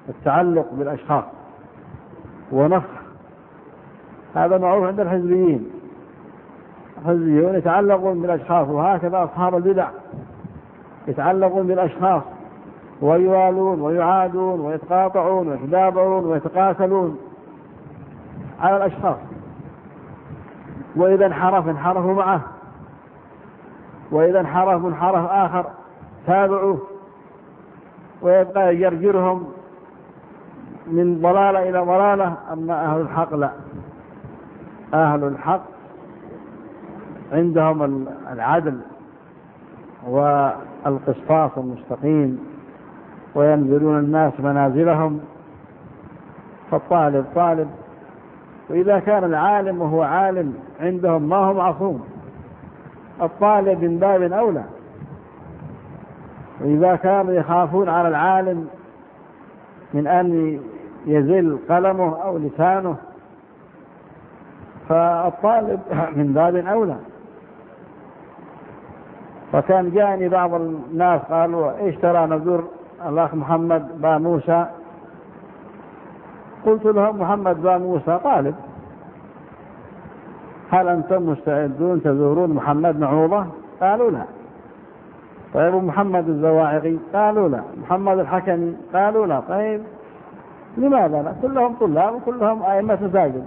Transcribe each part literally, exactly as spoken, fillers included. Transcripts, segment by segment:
التعلق بالأشخاص ونفخ. هذا معروف عند الحزبيين. الحزبيون يتعلقون بالأشخاص، وهكذا أصحاب البدع يتعلقون بالأشخاص ويوالون ويعادون ويتقاطعون ويتدابرون ويتقاتلون على الأشخاص، وإذا انحرف انحرفوا معه، وإذا انحرف منحرف آخر تابعوه، ويبقى يجرجرهم من ضلالة إلى ضلالة. أما أهل الحق لا، أهل الحق عندهم العدل والقسطاس المستقيم، وينزلون الناس منازلهم. فالطالب طالب، وإذا كان العالم وهو عالم عندهم ما هو معصوم، الطالب من باب أولى. وإذا كانوا يخافون على العالم من أن يزل قلمه أو لسانه، فالطالب من باب أولى. فكان جاءني بعض الناس قالوا إيش ترى نزور الأخ محمد با موسى؟ قلت لهم محمد با موسى طالب، هل أنتم مستعدون تزورون محمد معوضة؟ قالوا لا. طيب محمد الزواعقي؟ قالوا لا. محمد الحكمي؟ قالوا لا. طيب لماذا لا؟ كلهم طلاب وكلهم أئمة مساجد.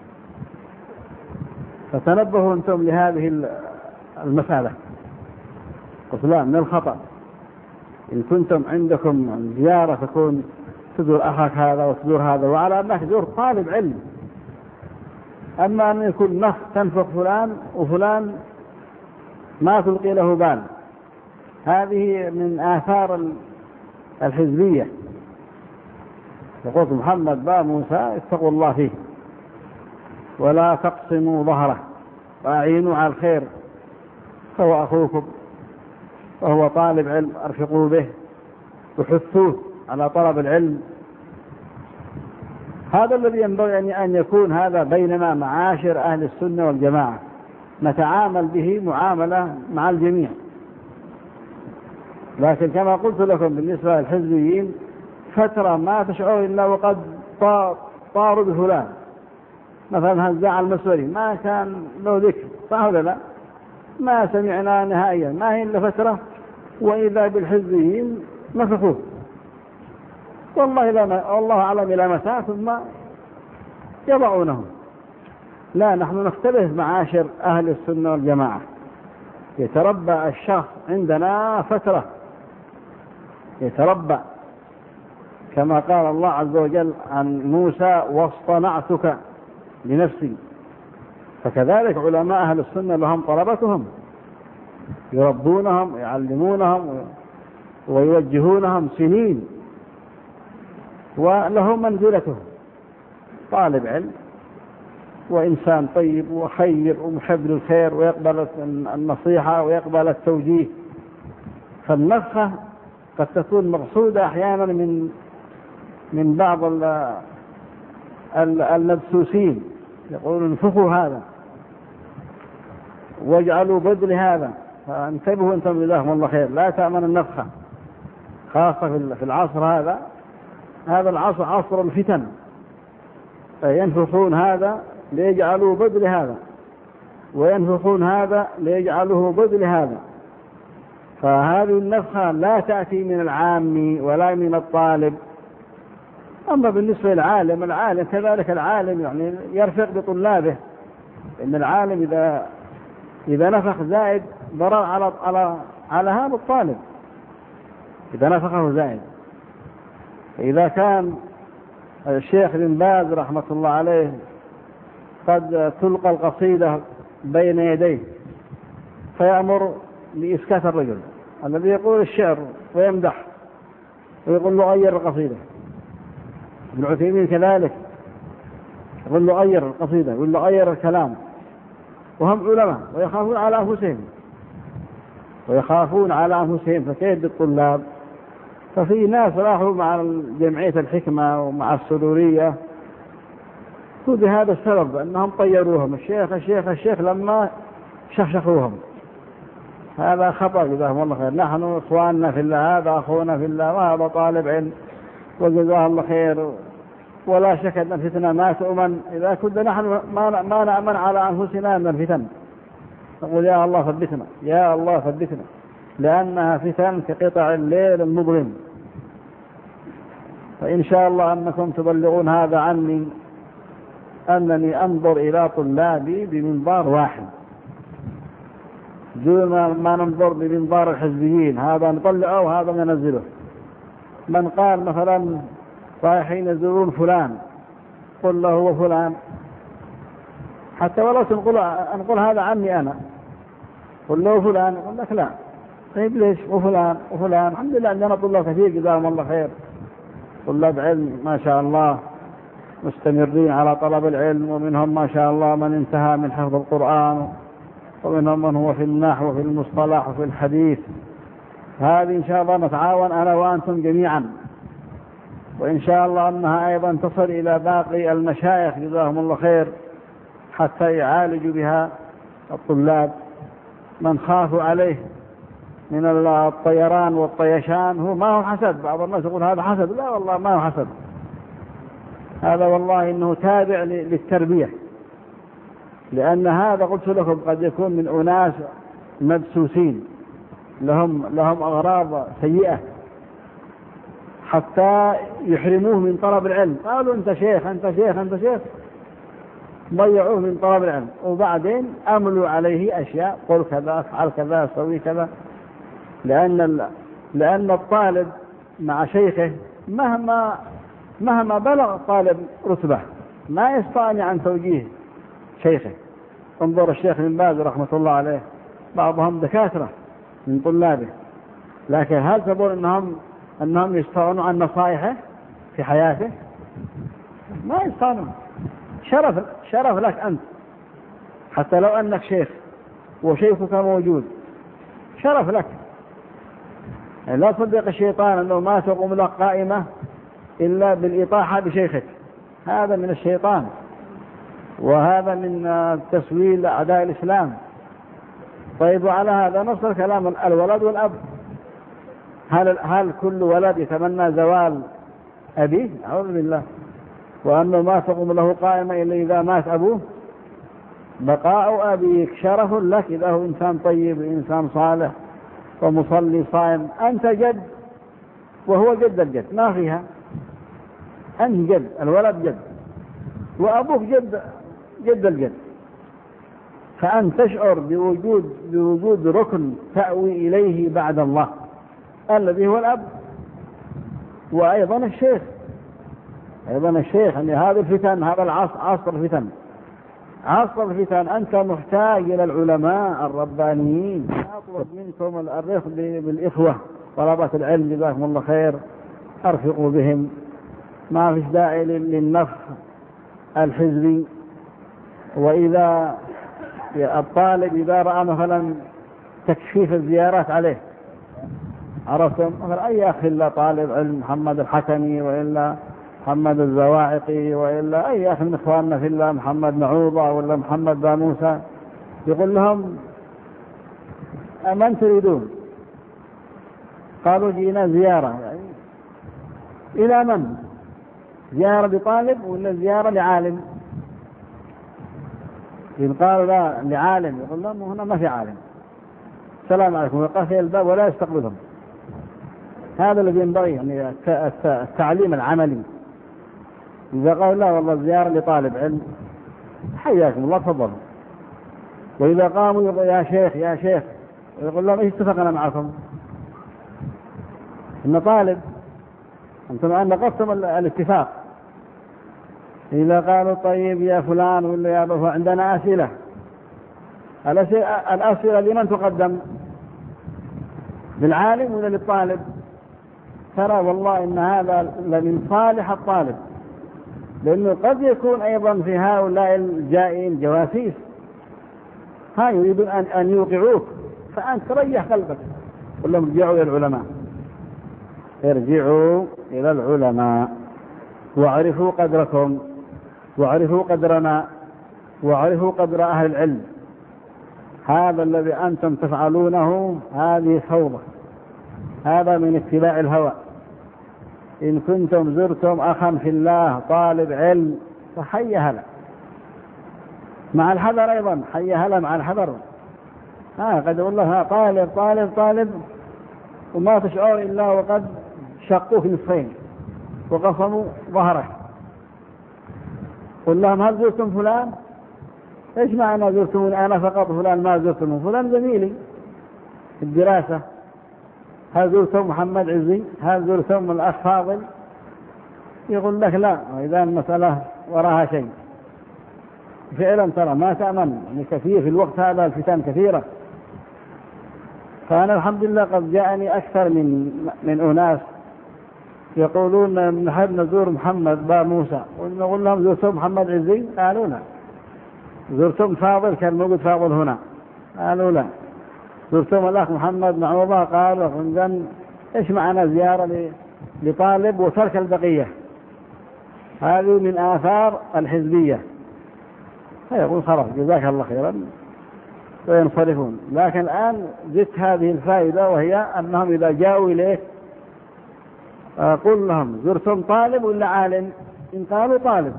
فتنبهوا أنتم لهذه المسألة. قلت لا، من الخطأ إن كنتم عندكم زيارة تكون تزور أخاك هذا وتزور هذا، وعلى أنك تزور طالب علم. أما أن يكون نفخ تنفخ فلان وفلان ما تلقي له بال، هذه من آثار الحزبية. يقول محمد با موسى اتقوا الله فيه ولا تقسموا ظهره وأعينوا على الخير، فهو أخوكم وهو طالب علم، أرفقوا به وحثوه على طلب العلم. هذا الذي ينبغي أن يكون هذا بيننا معاشر أهل السنة والجماعة، نتعامل به معاملة مع الجميع. لكن كما قلت لكم بالنسبة للحزبيين، فترة ما تشعر إلا وقد طاروا بفلان، مثلا هزاع المسوري ما كان له ذكر، صح ولا لا؟ ما سمعنا نهائيا، ما هي إلا فترة وإذا بالحزبيين نفخوه، والله لا، والله أعلم إلى متى، ثم يضعونهم. لا، نحن نختلف معاشر أهل السنة والجماعة. يتربى الشخص عندنا فترة، يتربى كما قال الله عز وجل عن موسى واصطنعتك لنفسي. فكذلك علماء أهل السنة لهم طلبتهم، يربونهم ويعلمونهم ويوجهونهم سنين، ولهم منزلتهم. طالب علم وإنسان طيب وخير ومحب للخير ويقبل النصيحة ويقبل التوجيه. فالنفخة قد تكون مقصودة أحيانا من من بعض المبسوسين، يقولون انفخوا هذا واجعلوا بدل هذا. فانتبهوا أنتم جزاكم الله خير، لا تأمن النفخة، خاصة في العصر هذا. هذا العصر عصر الفتن، ينفخون هذا ليجعلوا بدل هذا، وينفخون هذا ليجعلوه بدل هذا. فهذه النفخة لا تأتي من العام ولا من الطالب. أما بالنسبة للعالم، العالم كذلك، العالم يعني يرفق بطلابه، إن العالم إذا إذا نفخ زائد ضرر على على على هذا الطالب، إذا نفخه زائد. إذا كان الشيخ بن باز رحمة الله عليه قد تلقى القصيدة بين يديه فيأمر بإسكات الرجل الذي يقول الشعر ويمدح ويقول له غير القصيدة. ابن عثيمين كذلك يقول له غير القصيدة، يقول له غير الكلام. وهم علماء ويخافون على أنفسهم ويخافون على أنفسهم، فكيف بالطلاب؟ ففي ناس راحوا مع جمعية الحكمة ومع السرورية بهذا السبب، أنهم طيروهم الشيخ الشيخ الشيخ لما شخشخوهم. هذا خطأ جزاهم الله خير. نحن إخواننا في الله، هذا أخونا في الله، وهذا طالب علم وجزاه الله خير. ولا شك أن الفتنة ما تؤمن إذا كنا نحن ما ما نأمن على أنفسنا من الفتن، نقول يا الله ثبتنا يا الله ثبتنا، لأنها فتن كقطع الليل المظلم. فإن شاء الله أنكم تبلغون هذا عني، أنني أنظر إلى طلابي بمنظار واحد دون ما ننظر بمنظار الحزبيين، هذا نطلعه وهذا ننزله. من قال مثلا رايحين يزورون فلان قل له هو فلان، حتى ولو تنقل أنقل هذا عني أنا، قل له فلان يقول لك لا. طيب ليش وفلان وفلان؟ الحمد لله عندنا طلاب كثير جزاهم الله خير، طلاب علم ما شاء الله مستمرين على طلب العلم، ومنهم ما شاء الله من انتهى من حفظ القرآن، ومنهم من هو في النحو وفي المصطلح وفي الحديث. هذه إن شاء الله نتعاون أنا وأنتم جميعا، وإن شاء الله أنها أيضا تصل إلى باقي المشايخ جزاهم الله خير حتى يعالجوا بها الطلاب. من خافوا عليه من الطيران والطيشان هو ما هو حسد. بعض الناس يقول هذا حسد، لا والله ما هو حسد، هذا والله إنه تابع للتربية. لأن هذا قلت لكم قد يكون من أناس مبسوسين لهم لهم أغراض سيئة حتى يحرموه من طلب العلم. قالوا أنت شيخ أنت شيخ أنت شيخ، ضيعوه من طلب العلم، وبعدين أملوا عليه أشياء، قل كذا افعل كذا سوي كذا. لأن لأن الطالب مع شيخه مهما مهما بلغ طالب رتبة ما يستطيع عن توجيه شيخه. انظر الشيخ بن باز رحمة الله عليه، بعضهم دكاترة من طلابه، لكن هل تظن أنهم أنهم يستغنوا عن نصائحه في حياته؟ ما يستغنوا. شرف شرف لك أنت حتى لو أنك شيخ وشيخك موجود، شرف لك. يعني لا تصدق الشيطان أنه ما تقوم لك قائمة إلا بالإطاحة بشيخك، هذا من الشيطان، وهذا من تسويل أعداء الإسلام. طيب وعلى هذا نص الكلام الولد والأب. هل, هل كل ولد يتمنى زوال أبيه؟ أعوذ بالله. وأنه ما تقوم له قائمة إلا إذا مات أبوه. بقاء أبيك شرف لك إذا هو إنسان طيب إنسان صالح ومصلي صائم. أنت جد وهو جد الجد، ما فيها. أنت جد، الولد جد، وأبوك جد جد الجد. فأن تشعر بوجود بوجود ركن تأوي إليه بعد الله الذي هو الأب، وأيضا الشيخ أيضا الشيخ يعني هذا الفتن، هذا العصر عصر الفتن عصر الفتن. أنت محتاج إلى العلماء الربانيين. أطلب منكم الرفق بالإخوة طلبة العلم جزاكم الله خير، أرفقوا بهم، ما فيش داعي للنفخ الحزبي. وإذا الطالب إذا رأى مثلا تكشيف الزيارات عليه، عرفتم مثلا أي أخ إلا طالب علم محمد الحكمي وإلا محمد الزواعقي وإلا أي أخ من إخواننا في الله محمد نعوضة ولا محمد باموسى، يقول لهم أمن تريدون؟ قالوا جينا زيارة. يعني إلى من؟ زيارة لطالب ولا زيارة لعالم؟ إن قالوا لا لعالم يقول لهم هنا ما في عالم، السلام عليكم، وقفل الباب ولا يستقبلهم. هذا الذي ينبغي يعني التعليم العملي. إذا قالوا لا والله زيارة لطالب علم حياكم الله تفضلوا. وإذا قاموا يقول يا شيخ يا شيخ يقول لهم إيش اتفقنا معكم؟ إن طالب أنتم أن نقصتم الاتفاق. إذا قالوا طيب يا فلان ولا يا أبو عندنا أسئلة، الأسئلة لمن تقدم؟ للعالم ولا للطالب؟ ترى والله إن هذا لمن صالح الطالب، لأنه قد يكون أيضا في هؤلاء الجائين جواسيس، ها يريدون أن, أن يوقعوك، فأنت تريح قلبك. قل لهم ارجعوا إلى العلماء، ارجعوا إلى العلماء واعرفوا قدركم واعرفوا قدرنا واعرفوا قدر أهل العلم. هذا الذي أنتم تفعلونه هذه فوضى، هذا من اتباع الهوى. إن كنتم زرتم أخا في الله طالب علم فحي هلا، مع الحذر أيضا، حي هلا مع الحذر. ها قد يقول له طالب طالب طالب وما تشعر إلا وقد شقوه نصفين وقصموا ظهره. قل لهم هل زرتم فلان؟ إيش معنى زرتموني أنا فقط؟ فلان ما زرتمه، فلان زميلي في الدراسة. هل زرتم محمد عزي؟ هل زرتم الأخ فاضل؟ يقول لك لا، إذا المسألة وراها شيء. فعلا ترى ما تأمن كثير في الوقت هذا، الفتن كثيرة. فأنا الحمد لله قد جاءني أكثر من من أناس يقولون نحب نزور محمد با موسى، ونقول لهم زرتم محمد عزي؟ قالوا لا. زرتم فاضل؟ كان موجود فاضل هنا، قالوا لا. زرتم الأخ محمد معوضة؟ قالوا. إذن إيش معنى زيارة لطالب وترك البقية؟ هذه من آثار الحزبية. فيقول خلاص جزاك الله خيرا وينصرفون. لكن الآن جت هذه الفائدة، وهي أنهم إذا جاءوا إليك قل لهم زرتم طالب ولا عالم؟ إن قالوا طالب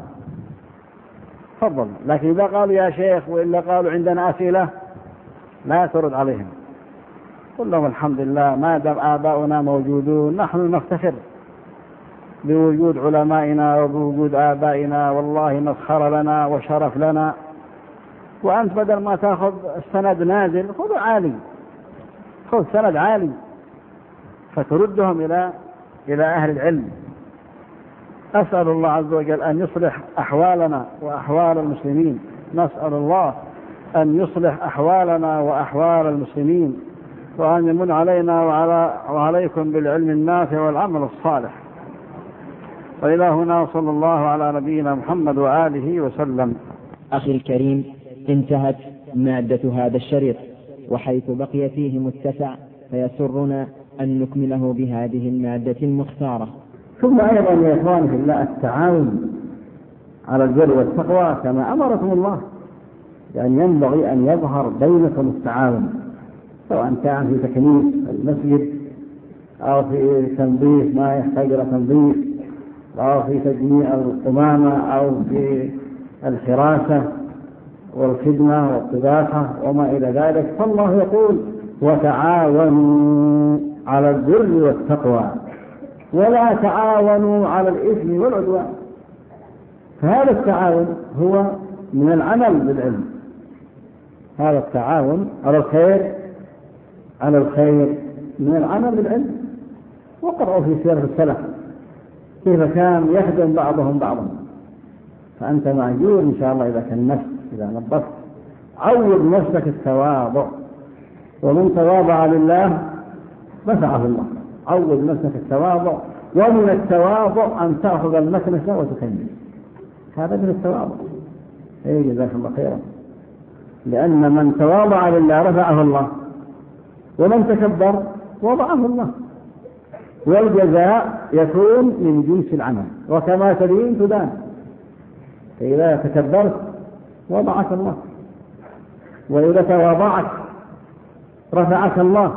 تفضل، لكن إذا قالوا يا شيخ وإلا قالوا عندنا أسئلة لا ترد عليهم. قل لهم الحمد لله ما دام آباؤنا موجودون نحن نفتخر بوجود علمائنا وبوجود آبائنا، والله مسخر لنا وشرف لنا. وأنت بدل ما تأخذ السند نازل خذ عالي، خذ سند عالي فتردهم إلى إلى أهل العلم. أسأل الله عز وجل أن يصلح أحوالنا وأحوال المسلمين، نسأل الله أن يصلح أحوالنا وأحوال المسلمين، وأن يمن علينا وعلى وعليكم بالعلم النافع والعمل الصالح. وإلى هنا صلى الله على نبينا محمد وآله وسلم. أخي الكريم، انتهت مادة هذا الشريط، وحيث بقي فيه متسع فيسرنا أن نكمله بهذه المادة المختارة. ثم أيضا يا إخواني في الله التعاون على البر والتقوى كما أمركم الله، لأن يعني ينبغي أن يظهر بينكم التعاون، سواء كان في تكنيس المسجد أو في تنظيف ما يحتاج إلى تنظيف أو في تجميع القمامة أو في الحراسة والخدمة والطباخة وما إلى ذلك. فالله يقول وتعاونوا على البر والتقوى ولا تعاونوا على الإثم والعدوان. فهذا التعاون هو من العمل بالعلم، هذا التعاون على الخير على الخير من العمل بالعلم. وقرأوا في سيرة السلف كيف كان يخدم بعضهم بعضا. فأنت معجور إن شاء الله إذا كان نفس إذا نظفت. عود نفسك التواضع، ومن تواضع لله رفعه الله. عود نفسك التواضع، ومن التواضع أن تأخذ المكنسة وتكمل، هذا من التواضع. إيه جزاك الله خيرا. لأن من تواضع لله رفعه الله، ومن تكبر وضعه الله. والجزاء يكون من جنس العمل، وكما تدين تدان. فإذا تكبرت وضعك الله، وإذا تواضعت رفعك الله.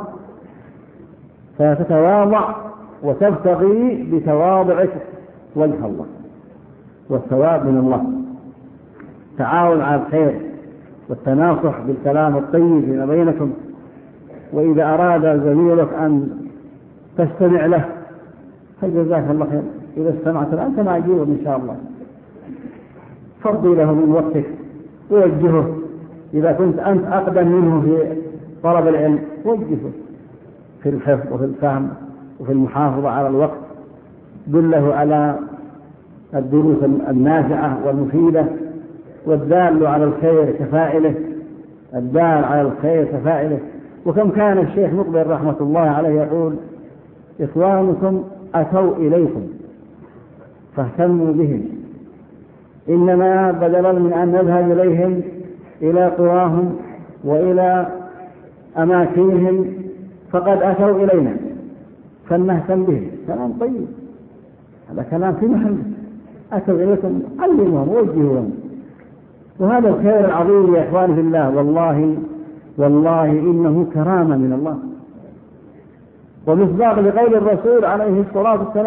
فتتواضع وتبتغي بتواضعك وجه الله والثواب من الله. تعاون على الخير والتناصح بالكلام الطيب فيما بينكم. وإذا أراد زميلك أن تستمع له فجزاك الله خير، إذا استمعت له أنت معجور إن شاء الله. فضي له من وقتك ووجهه. إذا كنت أنت أقدم منه في طلب العلم وجهه في الحفظ وفي الفهم وفي المحافظة على الوقت. دله على الدروس النافعة والمفيدة، والدال على الخير كفاعله، الدال على الخير كفاعله. وكم كان الشيخ مقبل رحمة الله عليه يقول إخوانكم أتوا إليكم فاهتموا بهم، إنما بدلا من أن نذهب إليهم إلى قراهم وإلى أماكنهم فقد أتوا إلينا فلنهتم بهم. كلام طيب، هذا كلام في محل. أتوا إليكم علمهم ووجهوهم، وهذا الخير العظيم يا إخواني في الله. والله والله إنه كرامة من الله، ومصداق لقول الرسول عليه الصلاة والسلام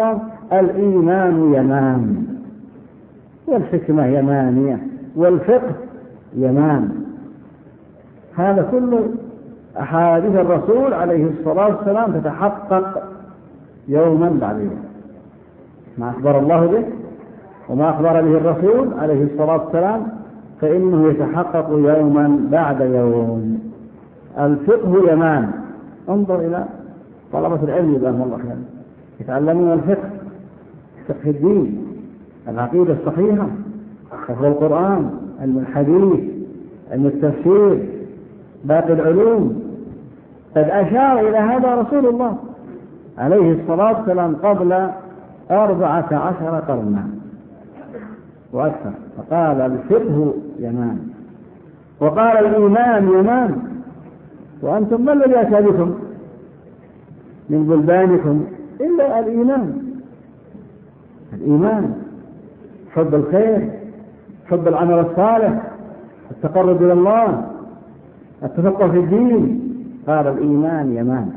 الإيمان يمان، والحكمة يمانية، والفقه يمان. هذا كله أحاديث الرسول عليه الصلاة والسلام تتحقق يوما بعد يوم، ما أخبر الله به وما أخبر به الرسول عليه الصلاة والسلام فإنه يتحقق يوما بعد يوم. الفقه يمان. انظر إلى طلبة العلم جزاهم الله خيرا، يتعلمون الفقه، فقه الدين، العقيدة الصحيحة، فقه القرآن، علم الحديث، علم التفسير، باقي العلوم. قد أشار إلى هذا رسول الله عليه الصلاة والسلام قبل أربعة عشر قرنا وأكثر، فقال الفقه يمان، وقال الإيمان يمان. وأنتم ما الذي أتى بكم من بلدانكم إلا الإيمان؟ الإيمان، حب الخير، حب العمل الصالح، التقرب إلى الله، التفقه في الدين. قال الإيمان يمان.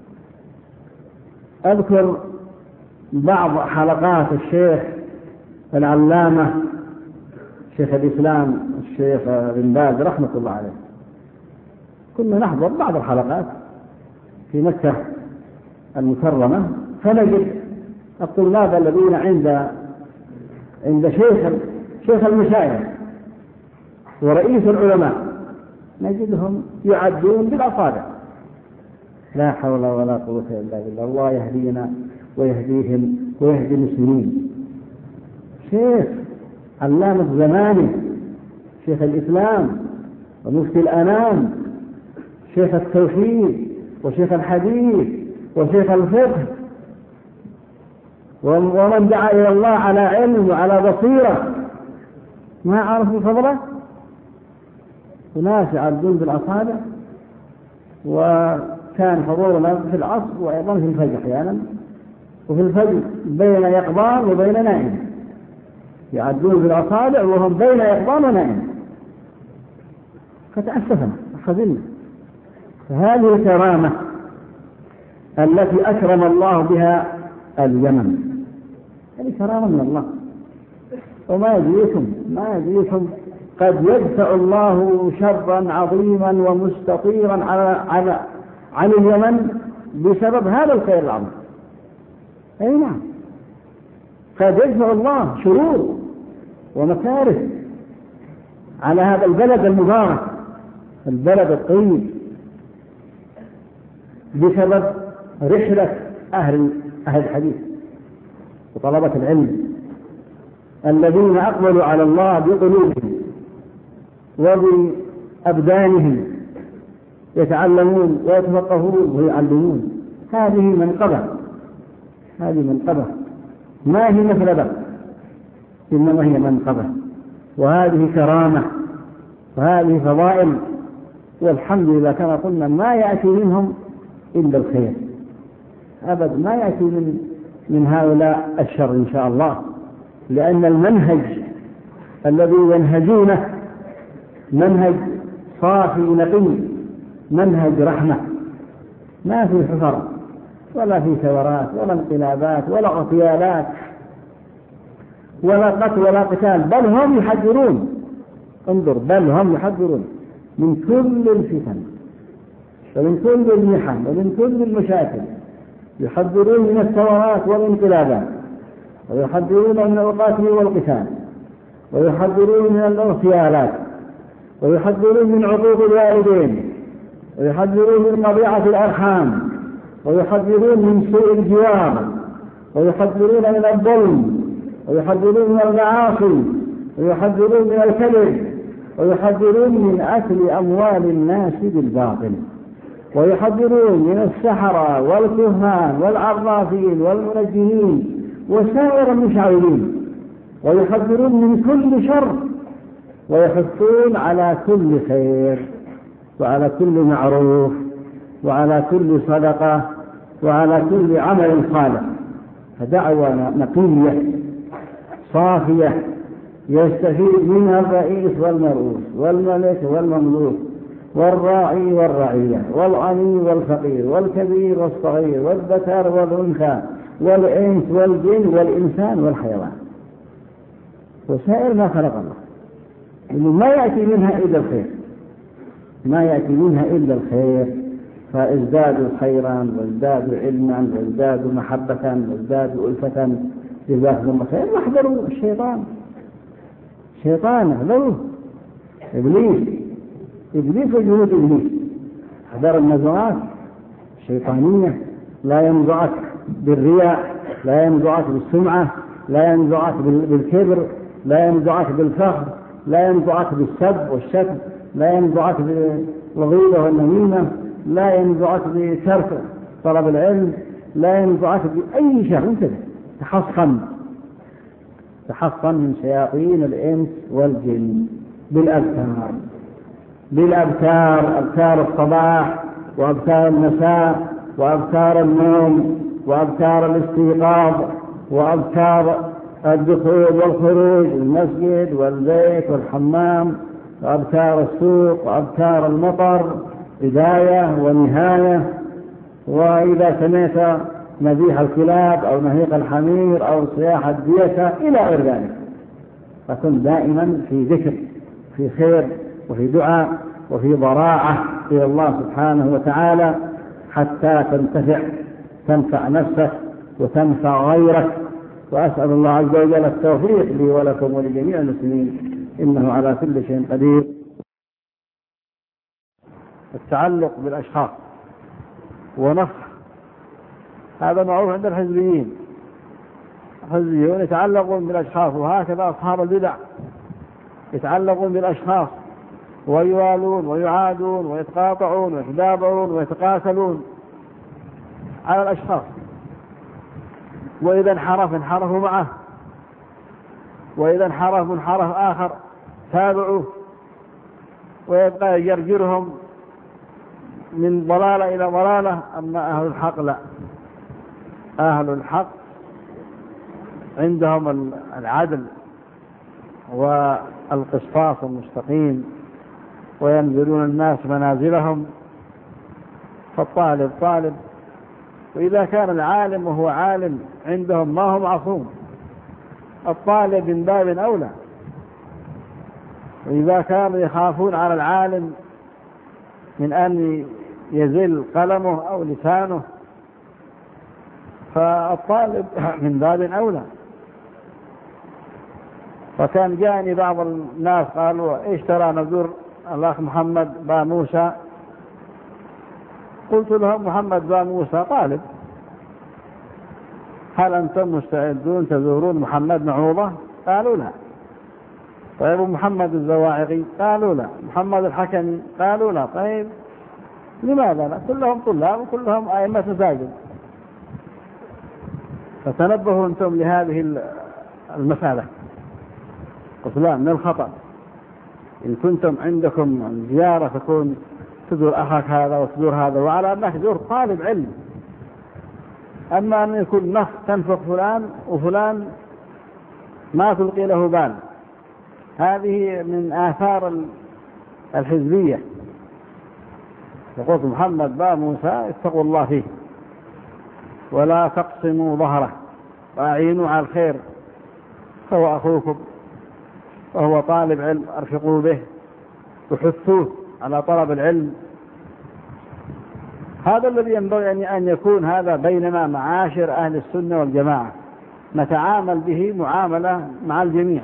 أذكر بعض حلقات الشيخ العلامة شيخ الإسلام الشيخ بن باز رحمة الله عليه، كنا نحضر بعض الحلقات في مكة المكرمة، فنجد الطلاب الذين عند عند شيخ شيخ المشايخ ورئيس العلماء نجدهم يعدون بالأصابع. لا حول ولا قوة إلا بالله. الله يهدينا ويهديهم ويهدي المسلمين. شيخ علامة زمانه، شيخ الإسلام ومفتي الأنام، شيخ التوحيد وشيخ الحديث وشيخ الفقه، ومن دعا إلى الله على علم وعلى بصيرة، ما عرفوا فضله. وناس يعدون بالأصابع. وكان حضورنا في العصر وأيضا في الفجر أحيانا، وفي الفجر بين يقظان وبين نائم، يعدون بالأصابع وهم بين يقظان ونائم. فتأسفنا وحزنا. فهذه الكرامة التي أكرم الله بها اليمن، هذه كرامة من الله. وما يدريكم ما يدريكم قد يدفع الله شرا عظيما ومستطيرا على على عن اليمن بسبب هذا الخير العظيم. أي نعم، قد يدفع الله شرور ومكاره على هذا البلد المبارك، البلد الطيب، بسبب رحلة أهل أهل الحديث وطلبة العلم الذين أقبلوا على الله بقلوبهم وبأبدانهم، يتعلمون ويتفقهون ويعلمون. هذه منقبة، هذه منقبة ما هي مثلبة، إنما هي منقبة، وهذه كرامة، وهذه فضائل. والحمد لله كما قلنا ما يأتي منهم إلا الخير أبدا، ما يأتي من من هؤلاء الشر إن شاء الله، لأن المنهج الذي ينهجونه منهج صافي نقي، منهج رحمة، ما في حفر ولا في ثورات ولا انقلابات ولا اغتيالات ولا قتل ولا قتال، بل هم يحذرون. انظر، بل هم يحذرون من كل الفتن ومن كل المحن ومن كل المشاكل، يحذرون من الثورات والانقلابات، ويحذرون من القتل والقتال، ويحذرون من الاغتيالات، ويحذرون من عقوق الوالدين، ويحذرون من مضيعة الأرحام، ويحذرون من سوء الجوار، ويحذرون من الظلم، ويحذرون من المعاصي، ويحذرون من الكذب، ويحذرون من أكل أموال الناس بالباطل، ويحذرون من السحرة والكهان والعرافين والمنجمين وسائر المشعوذين، ويحذرون من كل شر، ويحثون على كل خير وعلى كل معروف وعلى كل صدقة وعلى كل عمل صالح. فدعوة نقية صافية يستفيد منها الرئيس والمرؤوس والملك والمملوك والراعي والرعية والغني والفقير والكبير والصغير والذكر والأنثى والإنس والجن والإنسان والحيوان وسائر ما خلق الله، إنه ما يأتي منها إلا الخير، ما يأتي منها إلا الخير. فازدادوا خيرا وازدادوا علما وازدادوا محبة وازدادوا ألفة جزاكم الله خير. واحذروا الشيطان، شيطان احذروا إبليس، إبليس وجهود إبليس. احذر النزوات الشيطانية، لا ينزعك بالرياء، لا ينزعك بالسمعة، لا ينزعك بالكبر، لا ينزعك بالفخر، لا ينزعك بالسب والشتم، لا ينزعك بالغيبة والنميمة، لا ينزعك بترك طلب العلم، لا ينزعك بأي شيء. انت تحصن تحصن من شياطين الإنس والجن بالأبكار، بالأبكار، أبكار الصباح وأبكار المساء وأبكار النوم وأبكار الاستيقاظ وأبكار الدخول والخروج، المسجد والبيت والحمام، وأبكار السوق وأبكار المطر، بداية ونهاية. وإذا سمعت نبيح الكلاب أو نهيق الحمير أو صياح الديكة إلى غير ذلك، فكن دائما في ذكر، في خير وفي دعاء وفي ضراعة إلى الله سبحانه وتعالى حتى تنتفع، تنفع نفسك وتنفع غيرك. وأسأل الله عز وجل التوفيق لي ولكم ولجميع المسلمين، إنه على كل شيء قدير. التعلق بالأشخاص ونفخ هذا معروف عند الحزبيين، الحزبيون يتعلقون بالأشخاص، وهكذا أصحاب البدع يتعلقون بالأشخاص ويوالون ويعادون ويتقاطعون ويتدابرون ويتقاتلون على الأشخاص، وإذا انحرف انحرفوا معه، وإذا انحرف منحرف آخر تابعوه، ويبقى يجرجرهم من ضلالة إلى ضلالة. أما أهل الحق لا، أهل الحق عندهم العدل والقسطاس المستقيم، وينزلون الناس منازلهم. فالطالب طالب، وإذا كان العالم وهو عالم عندهم ما هو معصوم، الطالب من باب أولى. وإذا كانوا يخافون على العالم من أن يزل قلمه أو لسانه، فالطالب من باب أولى. فكان جاءني بعض الناس قالوا إيش ترى نزور الأخ محمد با موسى؟ قلت لهم محمد با موسى طالب، هل أنتم مستعدون تزورون محمد معوضة؟ قالوا لا. طيب محمد الزواعقي؟ قالوا لا. محمد الحكمي؟ قالوا لا. طيب لماذا لا؟ كلهم طلاب وكلهم أئمة مساجد. فتنبهوا أنتم لهذه المسألة. قلت لا، من الخطأ إن كنتم عندكم زيارة تكون تزور أخاك هذا وتزور هذا، وعلى أنك تزور طالب علم. أما أن يكون نفس تنفق فلان وفلان ما تلقي له بال، هذه من آثار الحزبية. يقول محمد با موسى اتقوا الله فيه ولا تقسموا ظهره وأعينوا على الخير، فهو أخوكم وهو طالب علم، أرفقوا به وحثوه على طلب العلم. هذا الذي ينبغي أن يكون هذا بيننا معاشر أهل السنة والجماعة، نتعامل به معاملة مع الجميع.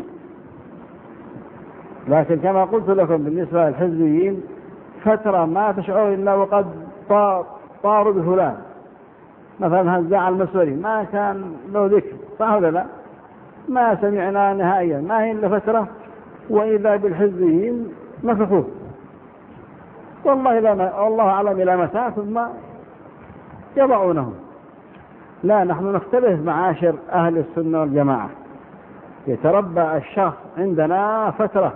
لكن كما قلت لكم بالنسبة للحزبيين فترة ما تشعر إلا وقد طاروا بفلان، مثلا هزاع المسوري ما كان له ذكر، صح ولا لا؟ ما سمعنا نهائيا، ما هي إلا فترة وإذا بالحزبيين نفخوه، والله لا، والله أعلم إلى متى، ثم يضعونهم. لا، نحن نختلف معاشر أهل السنة والجماعة، يتربى الشخص عندنا فترة،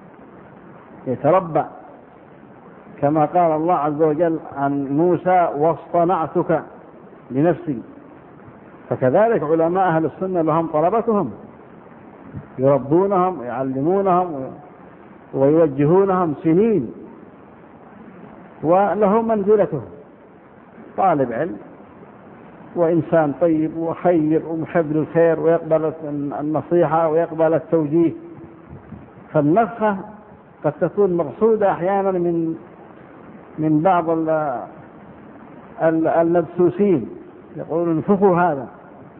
يتربى كما قال الله عز وجل عن موسى واصطنعتك لنفسي. فكذلك علماء أهل السنة لهم طلبتهم، يربونهم ويعلمونهم ويوجهونهم سنين، ولهم منزلتهم. طالب علم وإنسان طيب وخير ومحب للخير ويقبل النصيحة ويقبل التوجيه. فالنفخة قد تكون مقصودة أحيانا من من بعض المدسوسين، يقولون انفخوا هذا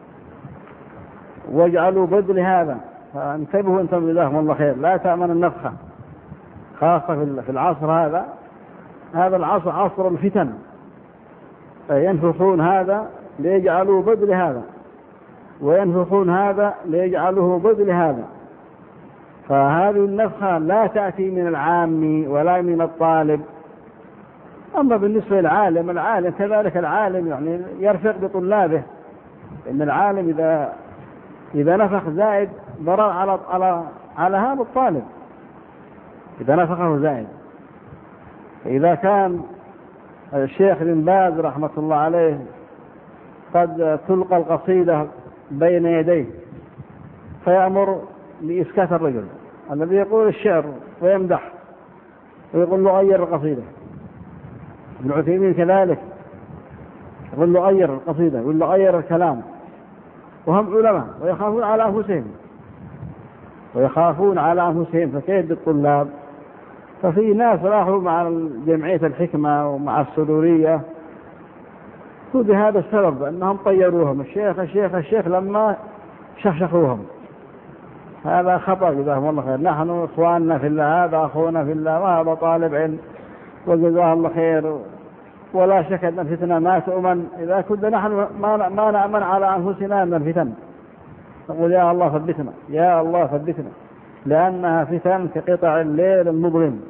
واجعلوا بدل هذا. فانتبهوا انتم جزاكم الله خير، لا تأمن النفخة خاصة في العصر هذا. هذا العصر عصر الفتن، ينفخون هذا ليجعلوا بدل هذا وينفخون هذا ليجعلوه بدل هذا. فهذه النفخة لا تأتي من العام ولا من الطالب. أما بالنسبة للعالم، العالم كذلك العالم يعني يرفق بطلابه، إن العالم إذا إذا نفخ زائد ضرر على على على هذا الطالب، إذا نفخه زائد. إذا كان الشيخ بن باز رحمة الله عليه قد تلقى القصيدة بين يديه فيأمر بإسكات الرجل الذي يقول الشعر ويمدح ويقول له غير القصيدة. ابن عثيمين كذلك يقول له غير القصيدة، يقول له غير الكلام، وهم علماء ويخافون على أنفسهم ويخافون على أنفسهم فكيف بالطلاب؟ ففي ناس راحوا مع جمعية الحكمة ومع السرورية بهذا السبب أنهم طيروهم الشيخ الشيخ الشيخ لما شخشخوهم. هذا خطأ جزاهم الله خير. نحن إخواننا في الله، هذا أخونا في الله وهذا طالب علم وجزاه الله خير، ولا شك أن الفتنة ما تؤمن إذا كنا نحن ما ما نأمن على أنفسنا من الفتن. نقول يا الله ثبتنا يا الله ثبتنا، لأنها فتن كقطع الليل المظلم.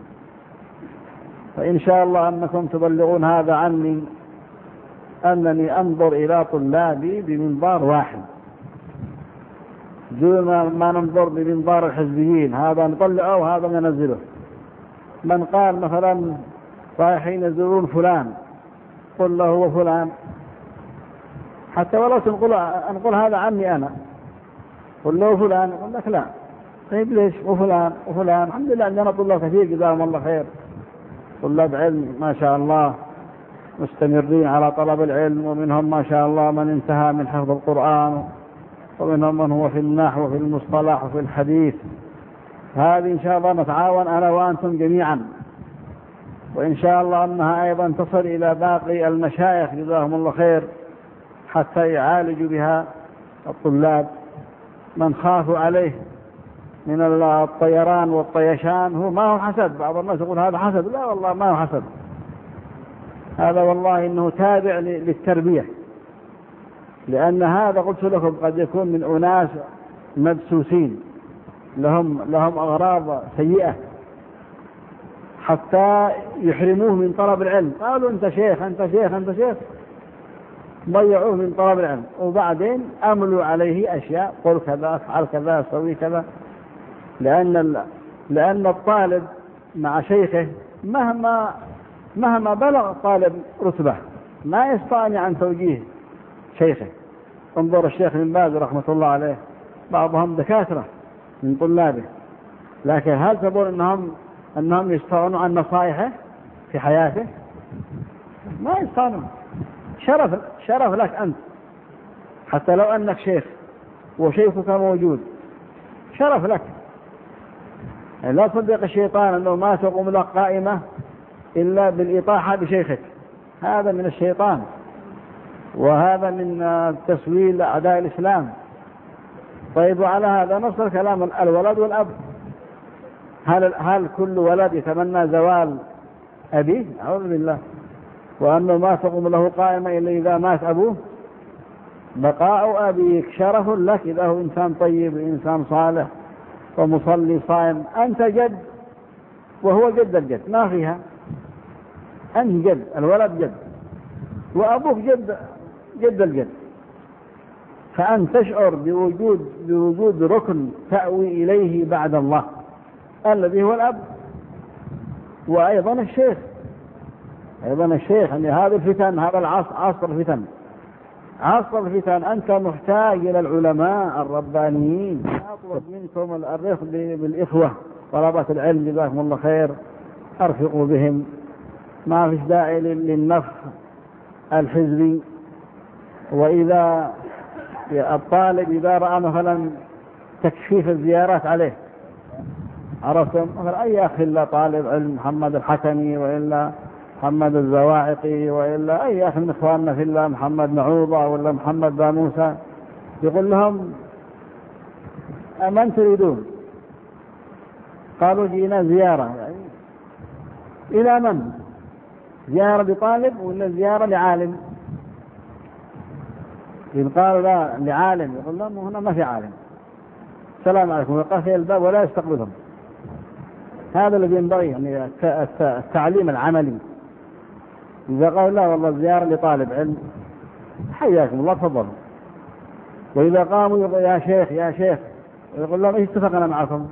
فإن شاء الله أنكم تبلغون هذا عني، أنني أنظر إلى طلابي بمنظار واحد دون ما ننظر بمنظار الحزبيين، هذا نطلعه وهذا ننزله. من قال مثلا رايحين يزورون فلان قل له هو فلان، حتى ولو تنقل أنقل هذا عني أنا، قل له فلان، يقول لك لا. طيب ليش وفلان وفلان؟ الحمد لله عندنا طلاب كثير جزاهم الله خير، طلاب علم ما شاء الله مستمرين على طلب العلم، ومنهم ما شاء الله من انتهى من حفظ القرآن، ومنهم من هو في النحو وفي المصطلح وفي الحديث. هذه إن شاء الله نتعاون أنا وأنتم جميعا، وإن شاء الله أنها أيضا تصل إلى باقي المشايخ جزاهم الله خير حتى يعالجوا بها الطلاب. من خافوا عليه من الطيران والطيشان هو ما هو حسد. بعض الناس يقول هذا حسد، لا والله ما هو حسد، هذا والله إنه تابع للتربية. لأن هذا قلت لكم قد يكون من أناس مدسوسين لهم لهم أغراض سيئة حتى يحرموه من طلب العلم. قالوا أنت شيخ أنت شيخ أنت شيخ، ضيعوه من طلب العلم، وبعدين أملوا عليه أشياء، قل كذا افعل كذا سوي كذا. لأن لأن الطالب مع شيخه مهما مهما بلغ طالب رتبة ما يستطيع عن توجيه شيخه. انظر الشيخ بن باز رحمة الله عليه، بعضهم دكاترة من طلابه، لكن هل تقول أنهم أنهم يستغنوا عن نصائحه في حياته؟ ما يستغنوا. شرف شرف لك أنت حتى لو أنك شيخ وشيخك موجود، شرف لك. يعني لا تصدق الشيطان أنه ما تقوم لك قائمة إلا بالإطاحة بشيخك، هذا من الشيطان، وهذا من تسويل أعداء الإسلام. طيب وعلى هذا نص الكلام الولد والأب. هل, هل كل ولد يتمنى زوال أبيه؟ أعوذ بالله. وأنه ما تقوم له قائمة إلا إذا مات أبوه. بقاء أبيك شرف لك إذا هو إنسان طيب إنسان صالح ومصلي صائم. أنت جد وهو جد الجد، ما فيها. أنت جد، الولد جد، وأبوك جد جد الجد. فأن تشعر بوجود بوجود ركن تأوي إليه بعد الله الذي هو الأب، وأيضا الشيخ أيضا الشيخ أن هذا الفتن، هذا العصر عصر الفتن عصر الفتن. أنت محتاج إلى العلماء الربانيين. أطلب منكم الرفق بالإخوة طلبة العلم جزاكم الله خير، أرفقوا بهم، ما فيش داعي للنفخ الحزبي. وإذا الطالب إذا رأى مثلا تكشيف الزيارات عليه، عرفتم مثلا أي أخ إلا طالب علم محمد الحكمي وإلا محمد الزواعقي وإلا أي أخ من إخواننا في الله محمد نعوضة ولا محمد باموسى، يقول لهم أمن تريدون؟ قالوا جينا زيارة. يعني إلى من؟ زيارة لطالب ولا زيارة لعالم؟ إن قالوا لا لعالم يقول لهم هنا ما في عالم، السلام عليكم، ويقفل الباب ولا يستقبلهم. هذا الذي ينبغي يعني التعليم العملي. إذا قالوا لا والله زيارة لطالب علم حياكم الله تفضلوا، وإذا قاموا يقول يا شيخ يا شيخ يقول لهم ايش اتفقنا معكم؟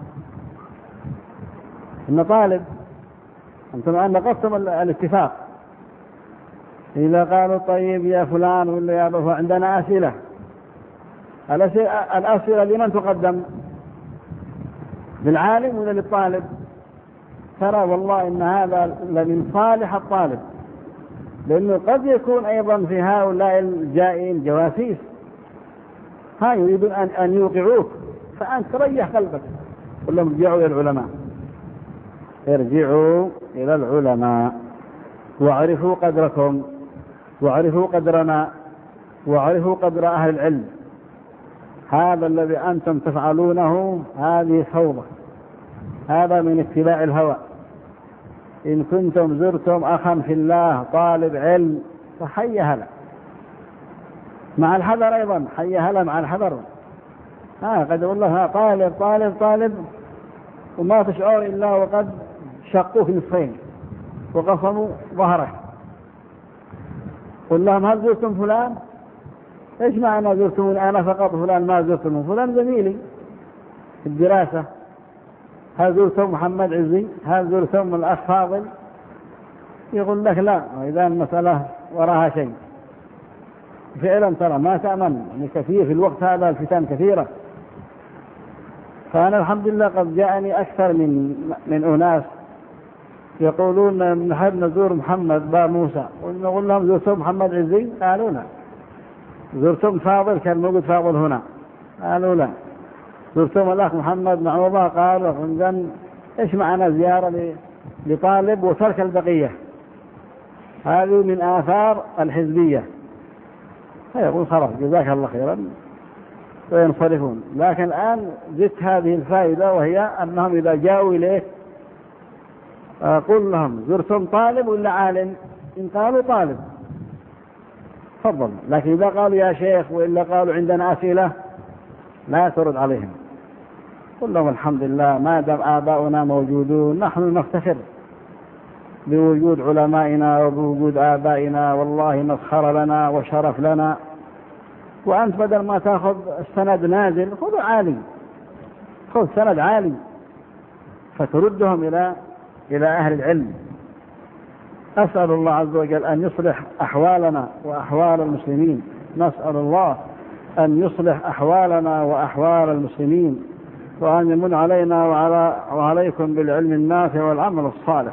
إن طالب أنتم الآن نقضتم الاتفاق. إذا قالوا طيب يا فلان ولا يا أبو عندنا أسئلة، الأسئلة لمن تقدم؟ للعالم ولا للطالب؟ ترى والله إن هذا لمن صالح الطالب، لأنه قد يكون أيضا في هؤلاء الجائين جواسيس، ها يريدون أن, أن يوقعوك، فأنت تريح قلبك، قل لهم ارجعوا إلى العلماء، ارجعوا إلى العلماء واعرفوا قدركم واعرفوا قدرنا واعرفوا قدر أهل العلم. هذا الذي أنتم تفعلونه هذه فوضى، هذا من اتباع الهوى. إن كنتم زرتم أخا في الله طالب علم فحي هلا، مع الحذر أيضا، حي هلا مع الحذر. ها قد يقول له طالب طالب طالب وما تشعر إلا وقد شقوه نصفين وقصموا ظهره. قل لهم هل زرتم فلان؟ ايش معنى زرتمون أنا فقط فلان ما زرتم؟ فلان زميلي في الدراسة. هل زرتم محمد عزي؟ هل زرتم الأخ فاضل؟ يقول لك لا، إذا المسألة وراها شيء. فعلا ترى ما تأمن، يعني كثير في الوقت هذا الفتن كثيرة. فأنا الحمد لله قد جاءني أكثر من من أناس يقولون نحب نزور محمد باموسى، ونقول لهم زرتم محمد عزي؟ قالوا لا. زرتم فاضل؟ كان موجود فاضل هنا؟ قالوا لا. زرتم الأخ محمد نعوضة؟ قالوا. إذن إيش معنى زيارة لطالب وترك البقية؟ هذه من آثار الحزبية. فيقول خلاص جزاك الله خيرا وينصرفون. لكن الآن زدت هذه الفائدة، وهي أنهم إذا جاءوا إليك قل لهم زرتم طالب ولا عالم؟ إن قالوا طالب تفضل، لكن إذا قالوا يا شيخ وإلا قالوا عندنا أسئلة لا ترد عليهم. قل لهم الحمد لله ما دام آباؤنا موجودون نحن نفتخر بوجود علمائنا وبوجود آبائنا، والله مسخر لنا وشرف لنا. وأنت بدل ما تأخذ السند نازل خذ عالي، خذ سند عالي فتردهم إلى إلى أهل العلم. أسأل الله عز وجل أن يصلح أحوالنا وأحوال المسلمين، نسأل الله أن يصلح أحوالنا وأحوال المسلمين، وأن يمن علينا وعلى وعليكم بالعلم النافع والعمل الصالح.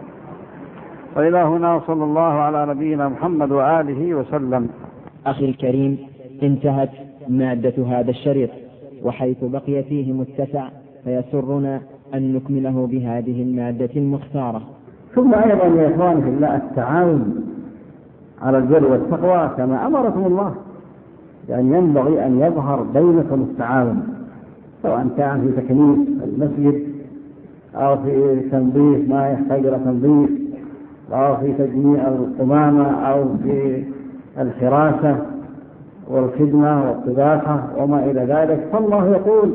وإلى هنا صلى الله على نبينا محمد وآله وسلم. أخي الكريم، انتهت مادة هذا الشريط، وحيث بقي فيه متسع فيسرنا أن نكمله بهذه المادة المختارة. ثم أيضا يا إخواني في الله التعاون على البر والتقوى كما أمركم الله، يعني ينبغي أن يظهر بينكم التعاون، سواء كان في تكنيس المسجد أو في تنظيف ما يحتاج إلى تنظيف أو في تجميع القمامة أو في الحراسة والخدمة والطباخة وما إلى ذلك. فالله يقول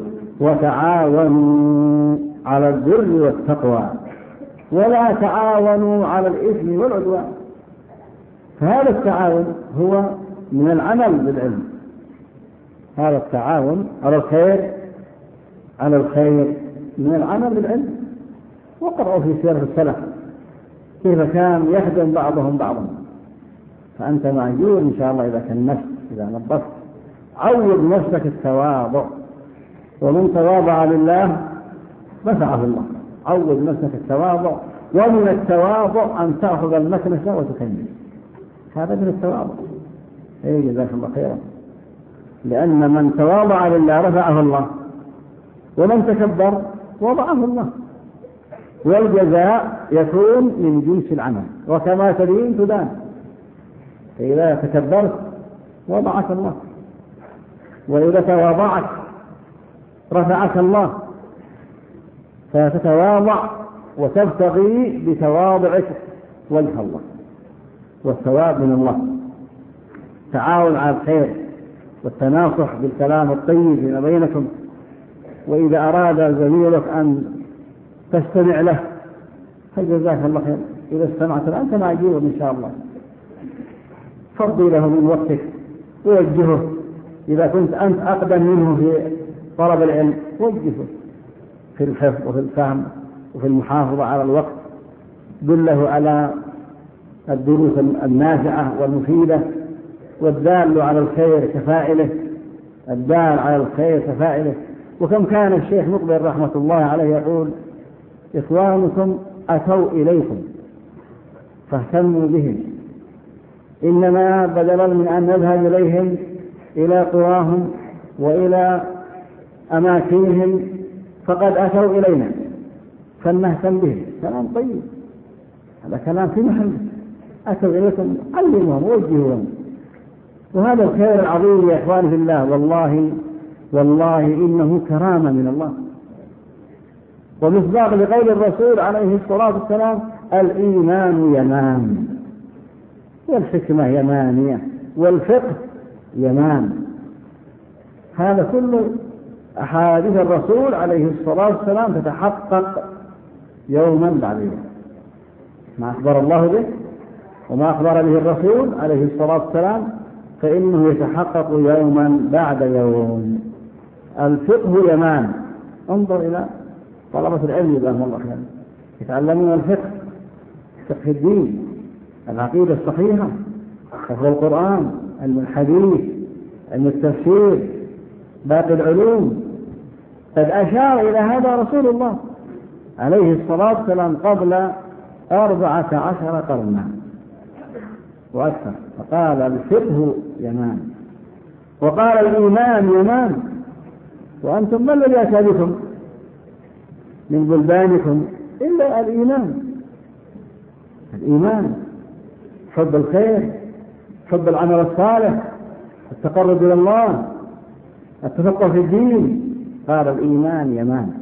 وتعاونوا على البر والتقوى ولا تعاونوا على الإثم والعدوان. فهذا التعاون هو من العمل بالعلم، هذا التعاون على الخير على الخير من العمل بالعلم. وقرأوا في سيرة السلف كيف كان يخدم بعضهم بعضا. فأنت معجور إن شاء الله إذا كان نفس إذا نظفت. عود نفسك التواضع، ومن تواضع لله رفعه الله. عود نفسك التواضع، ومن التواضع أن تأخذ المكنسة وتكنس، هذا من التواضع. اي جزاك الله خيرا. لأن من تواضع لله رفعه الله، ومن تكبر وضعه الله، والجزاء يكون من جنس العمل، وكما تدين تدان. فإذا تكبرت وضعك الله، وإذا تواضعت رفعك الله. فتتواضع وتبتغي بتواضعك وجه الله والثواب من الله. تعاون على الخير والتناصح بالكلام الطيب فيما بينكم. وإذا أراد زميلك أن تستمع له فجزاك الله خير، إذا استمعت له أنت معجوب إن شاء الله. فضي له من وقتك ووجهه. إذا كنت أنت أقدم منه في طلب العلم وجهه في الحفظ وفي الفهم وفي المحافظة على الوقت. دله على الدروس النافعة والمفيدة، والدال على الخير كفاعله، الدال على الخير كفاعله. وكم كان الشيخ مقبل رحمة الله عليه يقول: إخوانكم أتوا إليكم فاهتموا بهم، إنما بدلا من أن نذهب إليهم إلى قراهم وإلى أماكنهم فقد أتوا إلينا فلنهتم بهم. كلام طيب، هذا كلام في محل. أتوا إليكم علمهم ووجهوهم، وهذا الخير العظيم يا إخواني في الله. والله والله إنه كرامة من الله، ومصداق لقول الرسول عليه الصلاة والسلام: الإيمان يمان، والحكمة يمانية، والفقه يمان. هذا كله أحاديث الرسول عليه الصلاة والسلام تتحقق يوما بعد يوم. ما أخبر الله به وما أخبر به الرسول عليه الصلاة والسلام فإنه يتحقق يوما بعد يوم. الفقه يمان. انظر إلى طلبة العلم جزاهم الله خيرا، يتعلمون الفقه، فقه الدين، العقيدة الصحيحة، حفظ القرآن، علم الحديث، علم التفسير، باقي العلوم. قد أشار إلى هذا رسول الله عليه الصلاة والسلام قبل أربعة عشر قرنا وأكثر، فقال: الفقه يمان، وقال: الإيمان يمان. وأنتم ما الذي أتى بكم من بلدانكم إلا الإيمان؟ الإيمان، حب الخير، حب العمل الصالح، التقرب إلى الله، التفقه في الدين. قال: الإيمان يمان.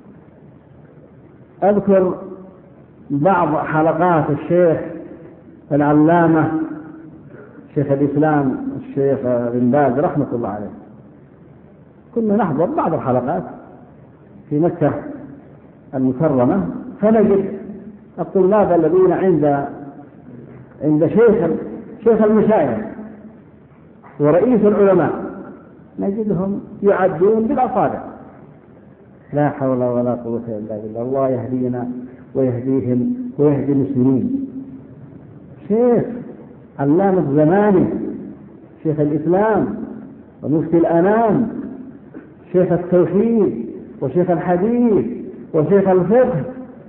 أذكر بعض حلقات الشيخ العلامة شيخ الإسلام الشيخ بن باز رحمة الله عليه. كنا نحضر بعض الحلقات في مكة المكرمة، فنجد الطلاب الذين عند عند شيخ شيخ المشايخ ورئيس العلماء نجدهم يعدون بالأصابع. لا حول ولا قوة إلا بالله. الله يهدينا ويهديهم ويهدي المسلمين. شيخ علامة زمانه، شيخ الإسلام ومفتي الأنام، شيخ التوحيد وشيخ الحديث وشيخ الفقه،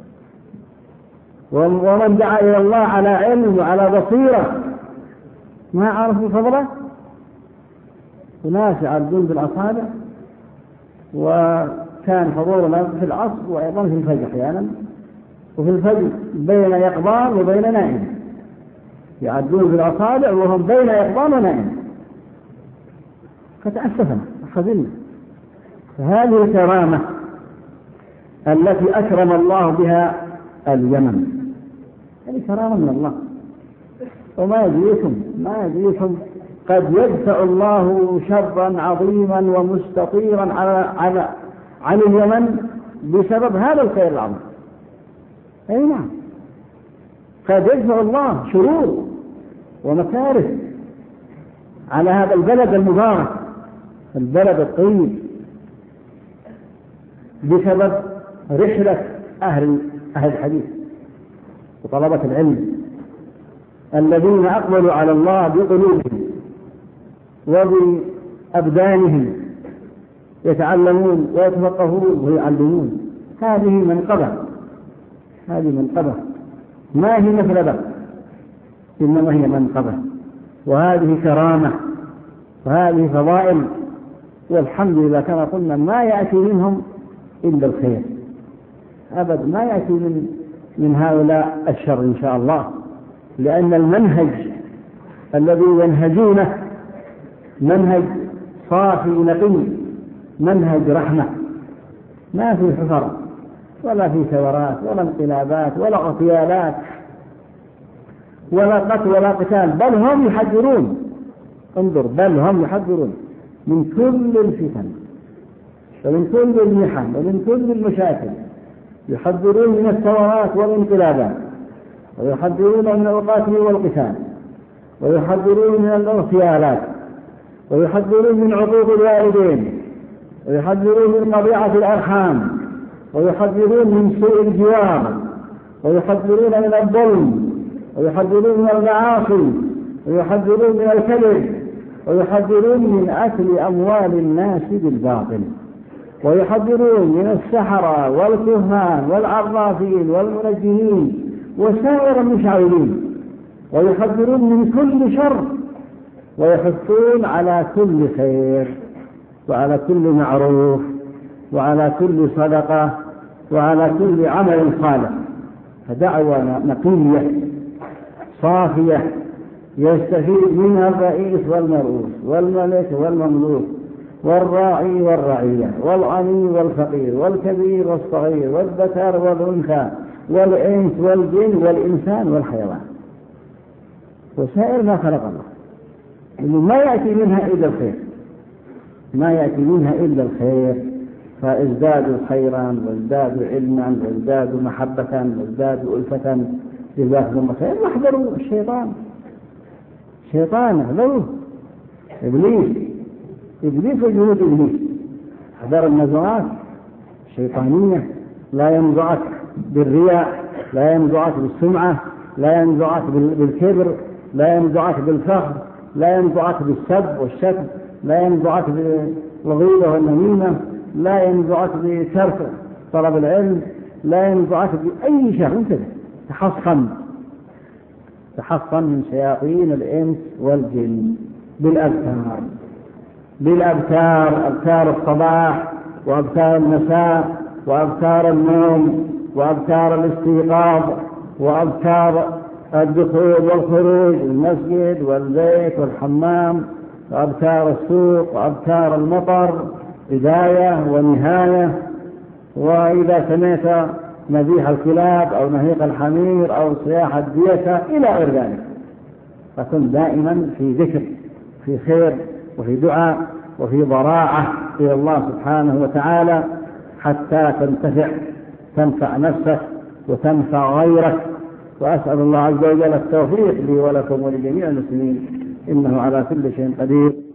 ومن دعا إلى الله على علم وعلى بصيرة. ما عرفوا فضله؟ وناس يعدون بالأصابع. وكان حضورنا في العصر وأيضا في الفجر أحيانا، وفي الفجر بين يقظان وبين نائم، يعدون بالأصابع وهم بين يقظان ونائم. فتأسفنا وخذلنا. فهذه الكرامة التي أكرم الله بها اليمن، هذه كرامة من الله. وما يدريكم ما يدريكم قد يدفع الله شرا عظيما ومستطيرا على على عن اليمن بسبب هذا الخير العظيم. أي نعم، قد يدفع الله شرور ومكاره على هذا البلد المبارك، البلد الطيب، بسبب رحلة أهل أهل الحديث وطلبة العلم الذين أقبلوا على الله بقلوبهم وبأبدانهم، يتعلمون ويتفقهون ويعلمون. هذه منقبة، هذه منقبة ما هي مثلبة، إنما هي منقبة. وهذه كرامة وهذه فضائل، والحمد لله كما قلنا ما يأتي منهم إلا الخير أبدا، ما يأتي من من هؤلاء الشر إن شاء الله، لأن المنهج الذي ينهجونه منهج صافي نقي، منهج رحمة، ما في حفر ولا في ثورات ولا انقلابات ولا اغتيالات ولا قتل ولا قتال، بل هم يحذرون، انظر، بل هم يحذرون من كل الفتن ومن كل المحن ومن كل المشاكل، يحذرون من الثورات والانقلابات، ويحذرون من القتل والقتال، ويحذرون من الاغتيالات، ويحذرون من عقوق الوالدين، ويحذرون من قطيعة الأرحام، ويحذرون من سوء الجوار، ويحذرون من الظلم، ويحذرون من المعاصي، ويحذرون من الكذب، ويحذرون من أكل أموال الناس بالباطل، ويحذرون من السحرة والكهان والعرافين والمنجمين وسائر المشعوذين، ويحذرون من كل شر، ويحثون على كل خير وعلى كل معروف وعلى كل صدقة وعلى كل عمل صالح. فدعوة نقية صافية يستفيد منها الرئيس والمرؤوس والملك والمملوك والراعي والرعية والغني والفقير والكبير والصغير والذكر والأنثى والإنس والجن والإنسان والحيوان وسائر ما خلق الله، إنه ما يأتي منها إلا الخير، ما يأتي منها إلا الخير. فازدادوا خيرا وازدادوا علما وازدادوا محبة وازدادوا ألفة جزاكم خير. واحذروا الشيطان، الشيطان احذروه، إبليس إبليس وجنود إبليس، احذر النزوات الشيطانية، لا ينزعك بالرياء، لا ينزعك بالسمعة، لا ينزعك بالكبر، لا ينزعك بالفخر، لا ينزعك بالسب والشتم، لا ينزعك بالغيبة والنميمة، لا ينزعك بترك طلب العلم، لا ينزعك بأي شيء. انت تحصن تحصن من شياطين الإنس والجن بالأبكار، بالأبكار، أبكار الصباح وأبكار المساء وأبكار النوم وأبكار الاستيقاظ وأبكار الدخول والخروج، المسجد والبيت والحمام، وأبكار السوق وأبكار المطر، بداية ونهاية. وإذا سمعت نبيح الكلاب أو نهيق الحمير أو صياح الديكة إلى غير ذلك، فكن دائما في ذكر، في خير وفي دعاء وفي ضراعة إلى الله سبحانه وتعالى حتى تنتفع تنفع نفسك وتنفع غيرك. وأسأل الله عز وجل التوفيق لي ولكم ولجميع المسلمين، إنه على كل شيء قدير.